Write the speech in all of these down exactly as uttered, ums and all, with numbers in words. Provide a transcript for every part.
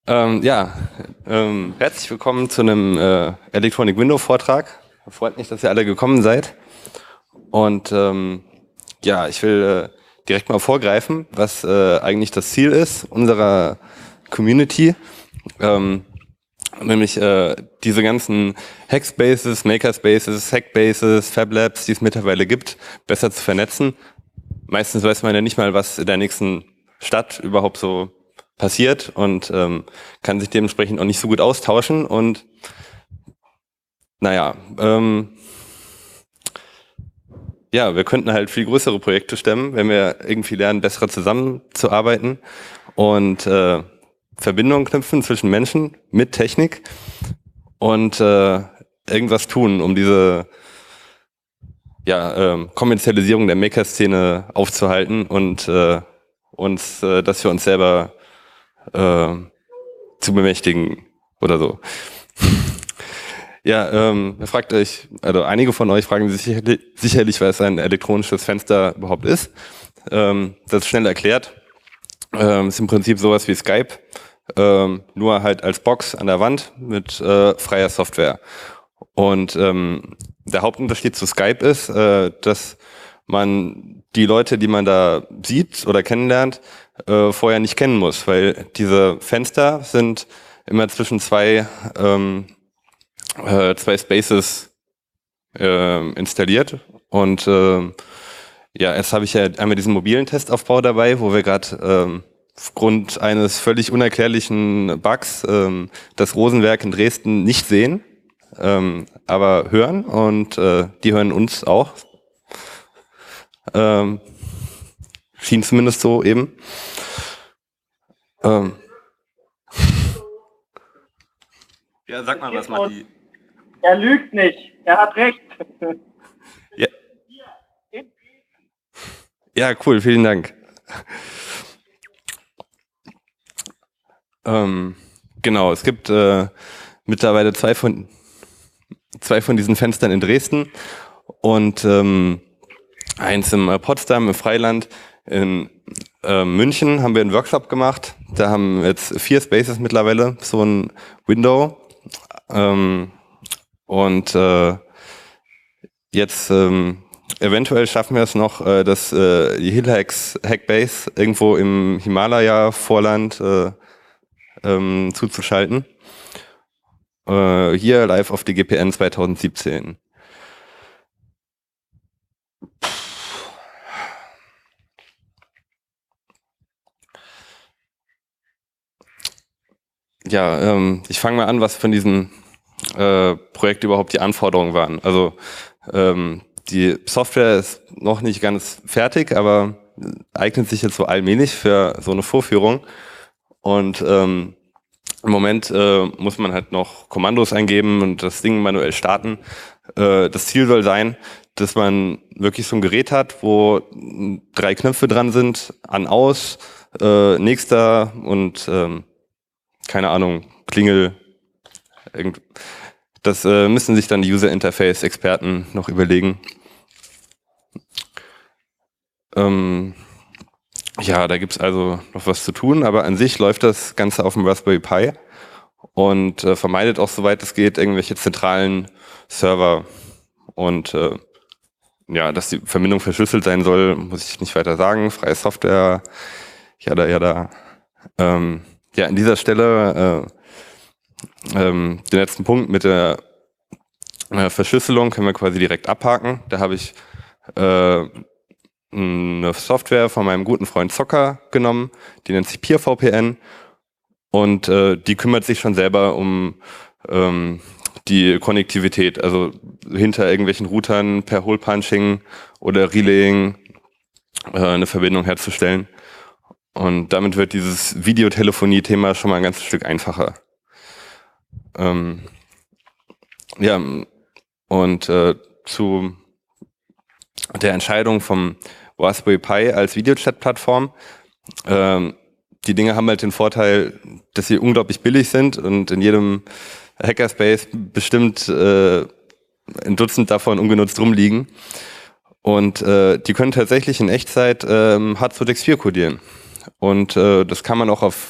Ähm, ja, ähm, herzlich willkommen zu einem äh, Electronic Window Vortrag. Freut mich, dass ihr alle gekommen seid. Und ähm, ja, ich will äh, direkt mal vorgreifen, was äh, eigentlich das Ziel ist unserer Community. Ähm, nämlich äh, diese ganzen Hackspaces, Makerspaces, Hackbases, Fablabs, die es mittlerweile gibt, besser zu vernetzen. Meistens weiß man ja nicht mal, was in der nächsten Stadt überhaupt so passiert und ähm, kann sich dementsprechend auch nicht so gut austauschen. Und naja, ähm, ja, wir könnten halt viel größere Projekte stemmen, wenn wir irgendwie lernen, besser zusammenzuarbeiten und äh, Verbindungen knüpfen zwischen Menschen mit Technik und äh, irgendwas tun, um diese ja, ähm, Kommerzialisierung der Maker-Szene aufzuhalten und äh, uns, äh, dass wir uns selber äh, zu bemächtigen oder so. Ja, ähm, ihr fragt euch, also einige von euch fragen sich sicherlich, sicherlich, was ein elektronisches Fenster überhaupt ist. Ähm, das ist schnell erklärt. Ähm, ist im Prinzip sowas wie Skype, ähm, nur halt als Box an der Wand mit äh, freier Software. Und ähm, der Hauptunterschied zu Skype ist, äh, dass man die Leute, die man da sieht oder kennenlernt, äh, vorher nicht kennen muss, weil diese Fenster sind immer zwischen zwei ähm, äh, zwei Spaces äh, installiert. Und äh, ja, jetzt habe ich ja einmal diesen mobilen Testaufbau dabei, wo wir gerade ähm, aufgrund eines völlig unerklärlichen Bugs ähm, das Rosenwerk in Dresden nicht sehen, ähm, aber hören, und äh, die hören uns auch. Ähm, schien zumindest so eben. Ähm. Ja, sag mal was, Matti. Er lügt nicht, er hat recht. Ja, ja, cool, vielen Dank. Ähm, genau, es gibt äh, mittlerweile zwei von zwei von diesen Fenstern in Dresden und ähm, eins im äh, Potsdam, im Freiland. In äh, München haben wir einen Workshop gemacht. Da haben jetzt vier Spaces mittlerweile so ein Window. Ähm, und äh, jetzt ähm, eventuell schaffen wir es noch, äh, dass äh, die Hillhacks Hackbase irgendwo im Himalaya-Vorland äh, ähm, zuzuschalten. Äh, hier live auf die G P N zwanzig siebzehn. Ja, ähm, ich fange mal an, was von diesem äh, Projekt überhaupt die Anforderungen waren. Also ähm, die Software ist noch nicht ganz fertig, aber eignet sich jetzt so allmählich für so eine Vorführung. Und ähm, im Moment äh, muss man halt noch Kommandos eingeben und das Ding manuell starten. Äh, das Ziel soll sein, dass man wirklich so ein Gerät hat, wo drei Knöpfe dran sind, an, aus, äh, nächster und ähm, keine Ahnung, Klingel. Irgend das äh, müssen sich dann die User-Interface-Experten noch überlegen. Ähm, ja, da gibt's also noch was zu tun, aber an sich läuft das Ganze auf dem Raspberry Pi und äh, vermeidet auch, soweit es geht, irgendwelche zentralen Server. Und äh, ja, dass die Verbindung verschlüsselt sein soll, muss ich nicht weiter sagen. Freie Software, jada, jada. Ähm, ja, an dieser Stelle äh, ähm, den letzten Punkt mit der äh, Verschlüsselung können wir quasi direkt abhaken. Da habe ich äh, eine Software von meinem guten Freund Zocker genommen, die nennt sich PeerVPN, und äh, die kümmert sich schon selber um ähm, die Konnektivität, also hinter irgendwelchen Routern per Hole-Punching oder Relaying äh, eine Verbindung herzustellen. Und damit wird dieses Videotelefonie-Thema schon mal ein ganzes Stück einfacher. Ähm, ja, und äh, zu der Entscheidung vom Raspberry Pi als Videochat-Plattform. Ähm, die Dinge haben halt den Vorteil, dass sie unglaublich billig sind und in jedem Hackerspace bestimmt äh, ein Dutzend davon ungenutzt rumliegen. Und äh, die können tatsächlich in Echtzeit ähm, H zwei T X vier kodieren. Und äh, das kann man auch auf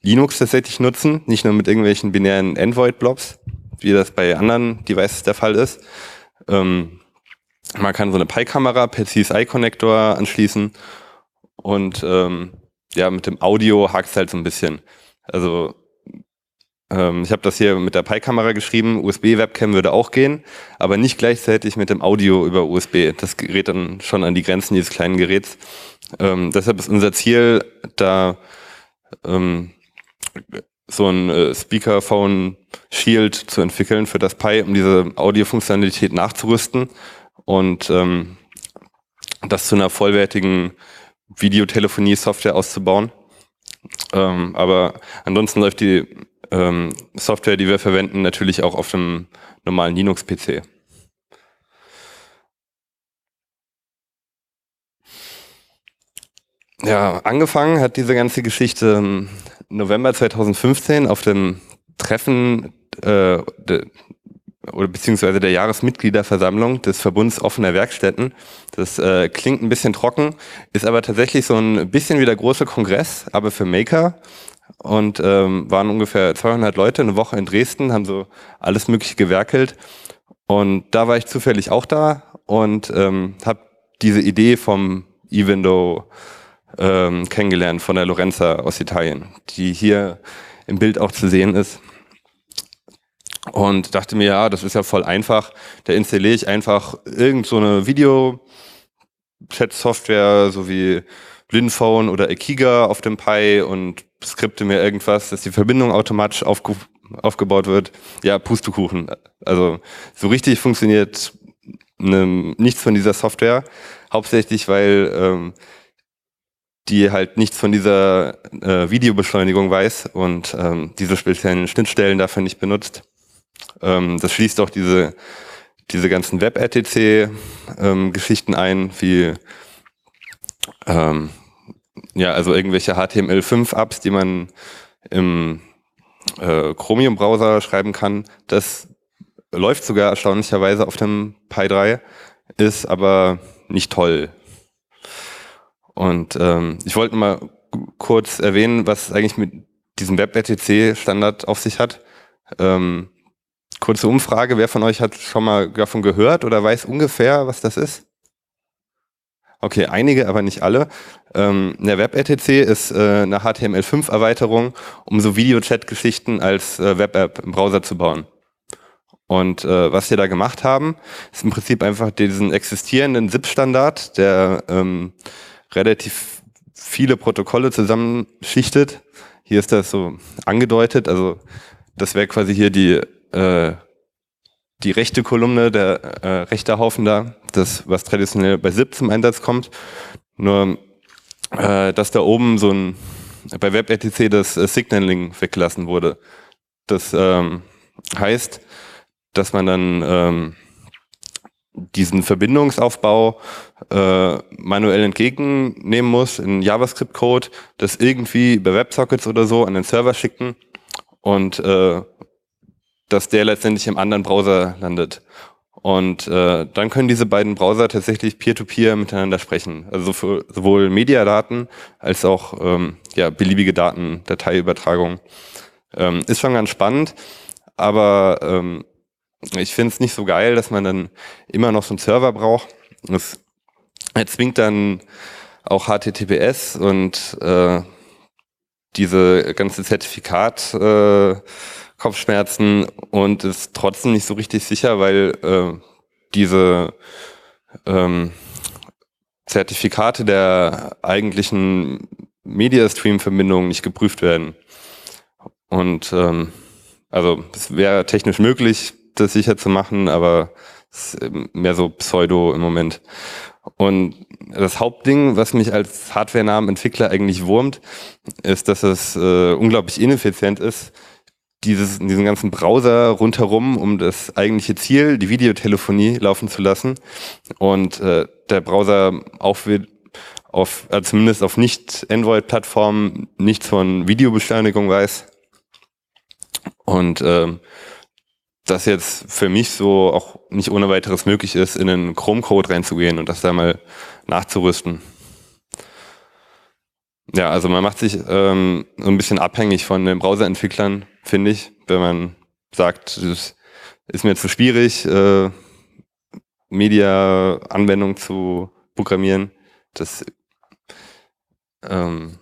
Linux tatsächlich nutzen, nicht nur mit irgendwelchen binären Android-Blobs, wie das bei anderen Devices der Fall ist. Ähm, man kann so eine Pi-Kamera per C S I-Konnektor anschließen und ähm, ja, mit dem Audio hakt es halt so ein bisschen. Also ähm, ich habe das hier mit der Pi-Kamera geschrieben, U S B-Webcam würde auch gehen, aber nicht gleichzeitig mit dem Audio über U S B. Das gerät dann schon an die Grenzen dieses kleinen Geräts. Ähm, deshalb ist unser Ziel, da ähm, so ein äh, Speakerphone-Shield zu entwickeln für das Pi, um diese Audiofunktionalität nachzurüsten und ähm, das zu einer vollwertigen Videotelefonie-Software auszubauen. Ähm, aber ansonsten läuft die ähm, Software, die wir verwenden, natürlich auch auf dem normalen Linux-P C. Ja, angefangen hat diese ganze Geschichte im November zweitausendfünfzehn auf dem Treffen äh, de, oder beziehungsweise der Jahresmitgliederversammlung des Verbunds offener Werkstätten. Das äh, klingt ein bisschen trocken, ist aber tatsächlich so ein bisschen wie der große Kongress, aber für Maker. Und ähm, waren ungefähr zweihundert Leute, eine Woche in Dresden, haben so alles Mögliche gewerkelt. Und da war ich zufällig auch da und ähm, habe diese Idee vom eWindow ähm, kennengelernt, von der Lorenza aus Italien, die hier im Bild auch zu sehen ist. Und dachte mir, ja, das ist ja voll einfach. Da installiere ich einfach irgend so eine Video-Chat-Software, so wie Blinphone oder Ekiga auf dem Pi und skripte mir irgendwas, dass die Verbindung automatisch aufge aufgebaut wird. Ja, Pustekuchen. Also so richtig funktioniert ne, nichts von dieser Software. Hauptsächlich, weil ähm, die halt nichts von dieser äh, Videobeschleunigung weiß und ähm, diese speziellen Schnittstellen dafür nicht benutzt. Ähm, das schließt auch diese, diese ganzen Web-R T C-Geschichten ähm, ein, wie ähm, ja, also irgendwelche H T M L fünf Apps, die man im äh, Chromium-Browser schreiben kann. Das läuft sogar erstaunlicherweise auf dem Pi drei, ist aber nicht toll. Und ähm, ich wollte mal kurz erwähnen, was eigentlich mit diesem Web-R T C-Standard auf sich hat. Ähm, kurze Umfrage, wer von euch hat schon mal davon gehört oder weiß ungefähr, was das ist? Okay, einige, aber nicht alle. Ähm, der Web-R T C ist äh, eine H T M L fünf Erweiterung, um so Video-Chat-Geschichten als äh, Web-App im Browser zu bauen. Und äh, was wir da gemacht haben, ist im Prinzip einfach diesen existierenden S I P-Standard, der ähm, relativ viele Protokolle zusammenschichtet. Hier ist das so angedeutet, also das wäre quasi hier die äh, die rechte Kolumne, der äh, rechte Haufen da, das, was traditionell bei S I P zum Einsatz kommt. Nur, äh, dass da oben so ein, bei WebRTC das äh, Signaling weggelassen wurde. Das ähm, heißt, dass man dann ähm, diesen Verbindungsaufbau äh, manuell entgegennehmen muss in JavaScript-Code, das irgendwie bei WebSockets oder so an den Server schicken und äh, dass der letztendlich im anderen Browser landet. Und äh, dann können diese beiden Browser tatsächlich peer-to-peer miteinander sprechen. Also für sowohl Mediadaten als auch ähm, ja, beliebige Daten, Dateiübertragung. Ähm, ist schon ganz spannend, aber ähm, ich finde es nicht so geil, dass man dann immer noch so einen Server braucht. Das erzwingt dann auch H T T P S und äh, diese ganze Zertifikat äh, Kopfschmerzen und ist trotzdem nicht so richtig sicher, weil äh, diese ähm, Zertifikate der eigentlichen Media-Stream-Verbindungen nicht geprüft werden. Und ähm, also es wäre technisch möglich, das sicher zu machen, aber es ist mehr so Pseudo im Moment. Und das Hauptding, was mich als hardwarenahen Entwickler eigentlich wurmt, ist, dass es äh, unglaublich ineffizient ist, dieses, diesen ganzen Browser rundherum, um das eigentliche Ziel, die Videotelefonie, laufen zu lassen. Und äh, der Browser auch wird auf, äh, zumindest auf Nicht-Android-Plattformen nichts von Videobeschleunigung weiß. Und ähm, das jetzt für mich so auch nicht ohne weiteres möglich ist, in den Chrome-Code reinzugehen und das da mal nachzurüsten. Ja, also man macht sich ähm, so ein bisschen abhängig von den Browserentwicklern, finde ich, wenn man sagt, das ist mir zu schwierig, äh, Media-Anwendungen zu programmieren. Das ähm,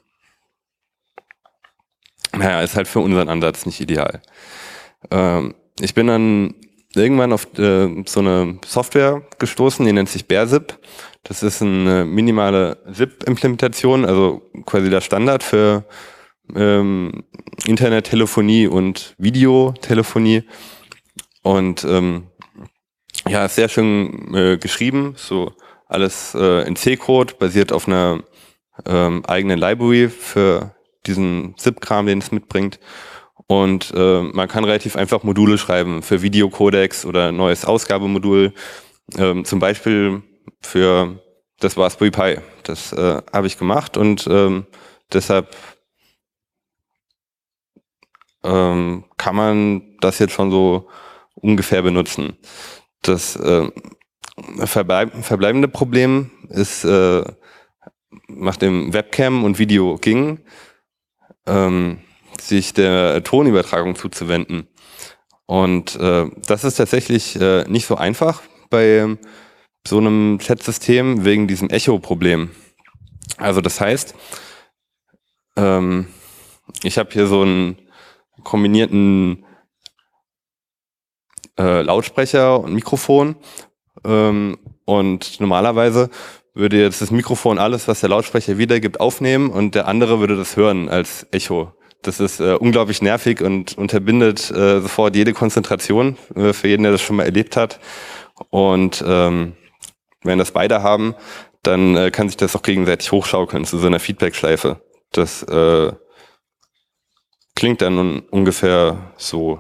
naja, ist halt für unseren Ansatz nicht ideal. Ähm, ich bin dann irgendwann auf äh, so eine Software gestoßen, die nennt sich BearZip. Das ist eine minimale Zip-Implementation, also quasi der Standard für ähm, Internettelefonie und Videotelefonie. Und ähm, ja, ist sehr schön äh, geschrieben, so alles äh, in C-Code, basiert auf einer ähm, eigenen Library für diesen Zip-Kram, den es mitbringt. Und äh, man kann relativ einfach Module schreiben für Videocodecs oder ein neues Ausgabemodul, ähm, zum Beispiel für das Raspberry Pi. Das äh, habe ich gemacht und ähm, deshalb ähm, kann man das jetzt schon so ungefähr benutzen. Das äh, verbleib verbleibende Problem ist, äh, nachdem Webcam und Video ging, ähm, sich der Tonübertragung zuzuwenden. Und äh, das ist tatsächlich äh, nicht so einfach bei so einem Chat-System wegen diesem Echo-Problem. Also das heißt, ähm, ich habe hier so einen kombinierten äh, Lautsprecher und Mikrofon ähm, und normalerweise würde jetzt das Mikrofon alles, was der Lautsprecher wiedergibt, aufnehmen und der andere würde das hören als Echo. Das ist äh, unglaublich nervig und unterbindet äh, sofort jede Konzentration äh, für jeden, der das schon mal erlebt hat. Und ähm, wenn das beide haben, dann äh, kann sich das auch gegenseitig hochschaukeln zu so einer Feedback-Schleife. Das äh, klingt dann un ungefähr so.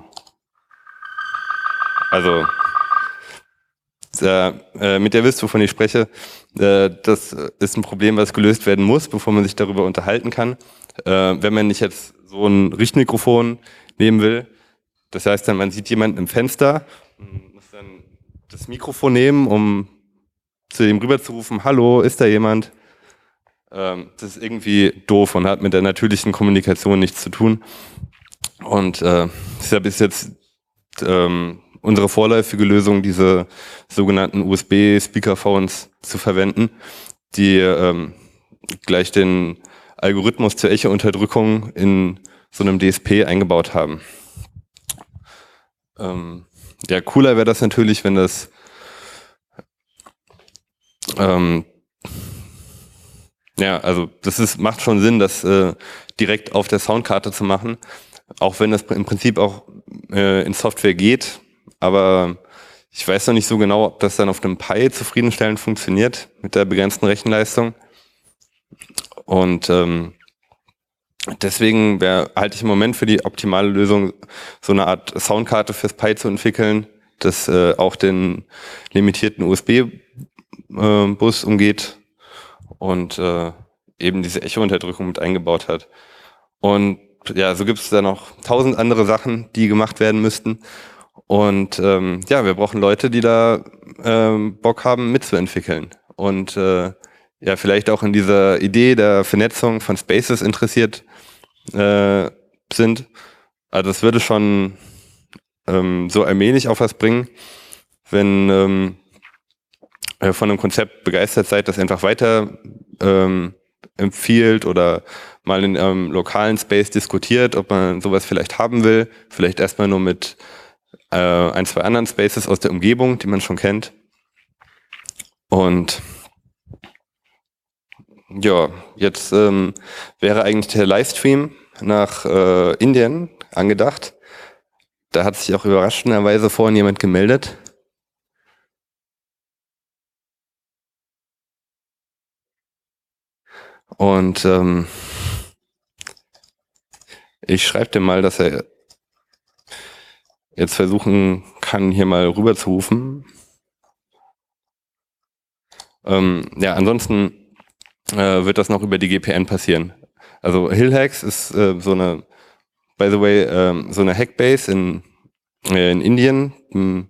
Also äh, äh, mit der wisst, wovon ich spreche, äh, das ist ein Problem, was gelöst werden muss, bevor man sich darüber unterhalten kann. Äh, wenn man nicht jetzt so ein Richtmikrofon nehmen will, das heißt dann, man sieht jemanden im Fenster, muss dann das Mikrofon nehmen, um zu dem rüberzurufen, hallo, ist da jemand? Ähm, das ist irgendwie doof und hat mit der natürlichen Kommunikation nichts zu tun. Und äh, deshalb ist jetzt ähm, unsere vorläufige Lösung, diese sogenannten U S B-Speakerphones zu verwenden, die ähm, gleich den Algorithmus zur Echo-Unterdrückung in so einem D S P eingebaut haben. Ähm, ja, cooler wäre das natürlich, wenn das ähm, ja, also das ist, macht schon Sinn, das äh, direkt auf der Soundkarte zu machen, auch wenn das im Prinzip auch äh, in Software geht, aber ich weiß noch nicht so genau, ob das dann auf einem Pi zufriedenstellend funktioniert mit der begrenzten Rechenleistung. Und ähm, deswegen wär, halte ich im Moment für die optimale Lösung, so eine Art Soundkarte fürs Pi zu entwickeln, das äh, auch den limitierten U S B-Bus äh, umgeht und äh, eben diese Echo-Unterdrückung mit eingebaut hat. Und ja, so gibt es da noch tausend andere Sachen, die gemacht werden müssten. Und ähm, ja, wir brauchen Leute, die da ähm, Bock haben, mitzuentwickeln. Und äh, ja, vielleicht auch in dieser Idee der Vernetzung von Spaces interessiert äh, sind. Also das würde schon ähm, so allmählich auch was bringen, wenn ähm, ihr von einem Konzept begeistert seid, das einfach weiter ähm, empfiehlt oder mal in einem lokalen Space diskutiert, ob man sowas vielleicht haben will. Vielleicht erstmal nur mit äh, ein, zwei anderen Spaces aus der Umgebung, die man schon kennt. Und ja, jetzt ähm, wäre eigentlich der Livestream nach äh, Indien angedacht. Da hat sich auch überraschenderweise vorhin jemand gemeldet. Und ähm, ich schreibe dem mal, dass er jetzt versuchen kann, hier mal rüber zu rufen. Ähm, ja, ansonsten äh, wird das noch über die G P N passieren. Also Hillhacks ist äh, so eine, by the way, ähm, so eine Hackbase in, äh, in Indien, m,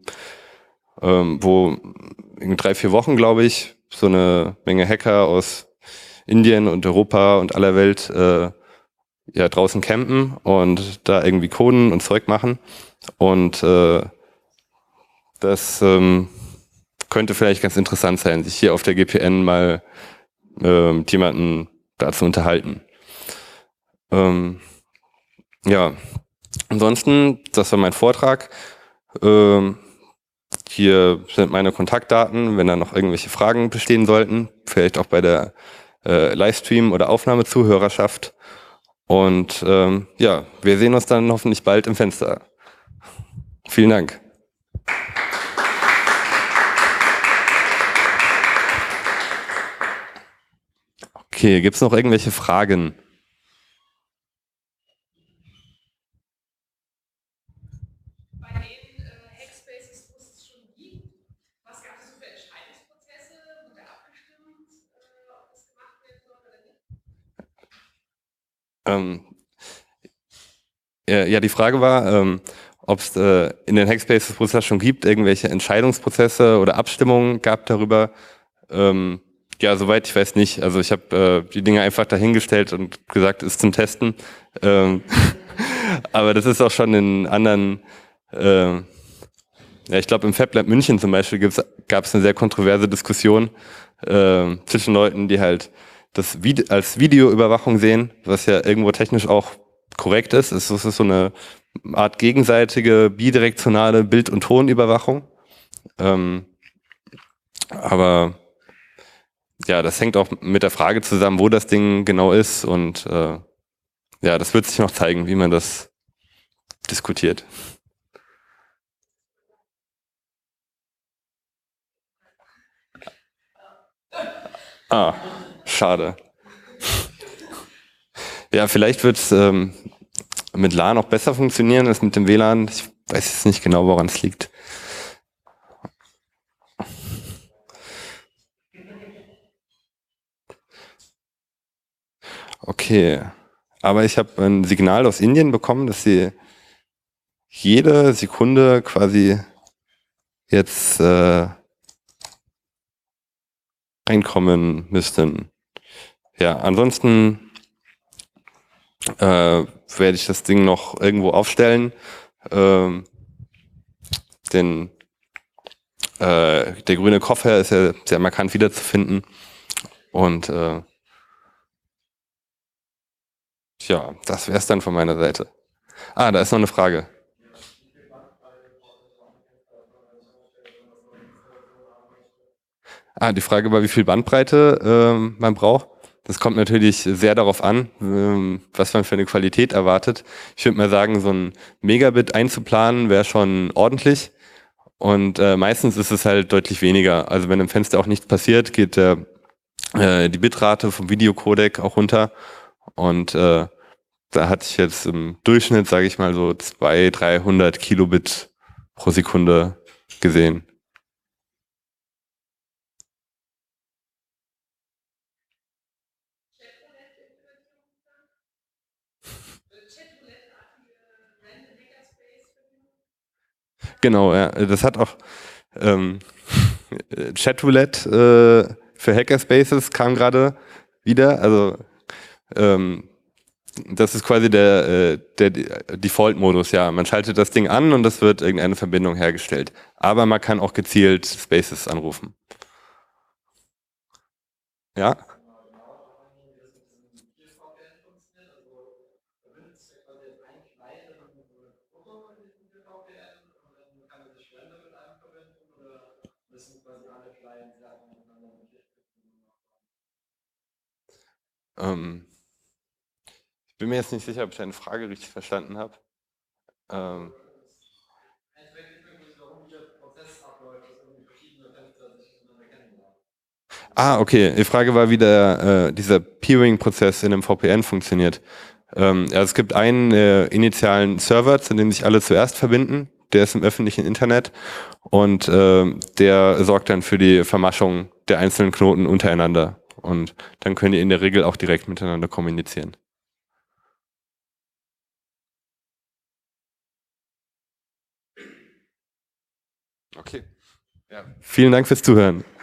ähm, wo in drei, vier Wochen, glaube ich, so eine Menge Hacker aus Indien und Europa und aller Welt äh, ja draußen campen und da irgendwie coden und Zeug machen. Und äh, das ähm, könnte vielleicht ganz interessant sein, sich hier auf der G P N mal äh, mit jemandem da zu unterhalten. Ähm, ja, ansonsten, das war mein Vortrag. Ähm, hier sind meine Kontaktdaten, wenn da noch irgendwelche Fragen bestehen sollten, vielleicht auch bei der äh, Livestream- oder Aufnahmezuhörerschaft. Und ähm, ja, wir sehen uns dann hoffentlich bald im Fenster. Vielen Dank. Okay, gibt es noch irgendwelche Fragen? Bei den äh, Hackspaces, wo es schon gibt, was gab es so für Entscheidungsprozesse? Wurde abgestimmt, äh, ob das gemacht werden soll oder nicht? Ähm, ja, ja, die Frage war, ähm, ob es äh, in den Hackspaces, wo es das schon gibt, irgendwelche Entscheidungsprozesse oder Abstimmungen gab darüber. Ähm, ja, soweit ich weiß nicht. Also ich habe äh, die Dinge einfach dahingestellt und gesagt, ist zum Testen. Ähm, aber das ist auch schon in anderen, äh, ja, ich glaube im FabLab München zum Beispiel gab es eine sehr kontroverse Diskussion äh, zwischen Leuten, die halt das Vide- als Videoüberwachung sehen, was ja irgendwo technisch auch korrekt ist. Es ist so eine Art gegenseitige bidirektionale Bild- und Tonüberwachung. Ähm, aber ja, das hängt auch mit der Frage zusammen, wo das Ding genau ist. Und äh, ja, das wird sich noch zeigen, wie man das diskutiert. Ah, schade. Ja, vielleicht wird es ähm, mit LAN auch besser funktionieren als mit dem W LAN. Ich weiß jetzt nicht genau, woran es liegt. Okay, aber ich habe ein Signal aus Indien bekommen, dass sie jede Sekunde quasi jetzt äh, reinkommen müssten. Ja, ansonsten äh, werde ich das Ding noch irgendwo aufstellen. Ähm, denn äh, der grüne Koffer ist ja sehr markant wiederzufinden. Und äh, ja, das wäre es dann von meiner Seite. Ah, da ist noch eine Frage. Ah, die Frage war, wie viel Bandbreite ähm, man braucht. Das kommt natürlich sehr darauf an, ähm, was man für eine Qualität erwartet. Ich würde mal sagen, so ein Megabit einzuplanen wäre schon ordentlich. Und äh, meistens ist es halt deutlich weniger. Also wenn im Fenster auch nichts passiert, geht der, äh, die Bitrate vom Videocodec auch runter. Und äh, da hatte ich jetzt im Durchschnitt, sage ich mal, so zweihundert, dreihundert Kilobit pro Sekunde gesehen. Genau, ja. Das hat auch ähm, Chatroulette äh, für Hackerspaces kam gerade wieder. Also ähm, das ist quasi der, äh, der Default-Modus, ja. Man schaltet das Ding an und es wird irgendeine Verbindung hergestellt. Aber man kann auch gezielt Spaces anrufen. Ja? Ähm, ich bin mir jetzt nicht sicher, ob ich deine Frage richtig verstanden habe. Ähm, ah, okay. Die Frage war, wie der, äh, dieser Peering-Prozess in einem V P N funktioniert. Ähm, ja, es gibt einen äh, initialen Server, zu dem sich alle zuerst verbinden. Der ist im öffentlichen Internet und äh, der sorgt dann für die Vermaschung der einzelnen Knoten untereinander. Und dann können die in der Regel auch direkt miteinander kommunizieren. Okay. Ja. Vielen Dank fürs Zuhören.